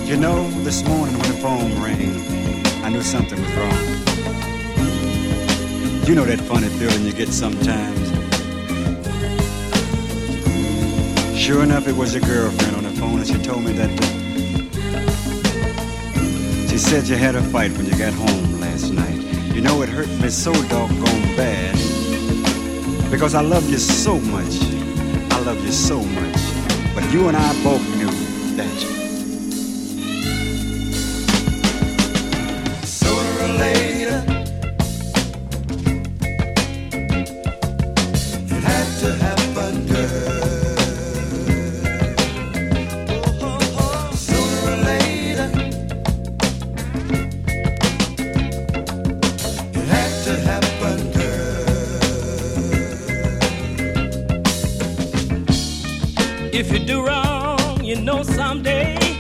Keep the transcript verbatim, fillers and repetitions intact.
You know, this morning when the phone rang, I knew something was wrong. You know that funny feeling you get sometimes. Sure enough, it was your girlfriend on the phone, and she told me that she said you had a fight when you got home last night. You know, it hurt me so doggone bad, because I love you so much. I love you so much. But you and I both knew that sooner or later it had to happen, girl. Sooner or later it had to happen, girl. If you do wrong, you know someday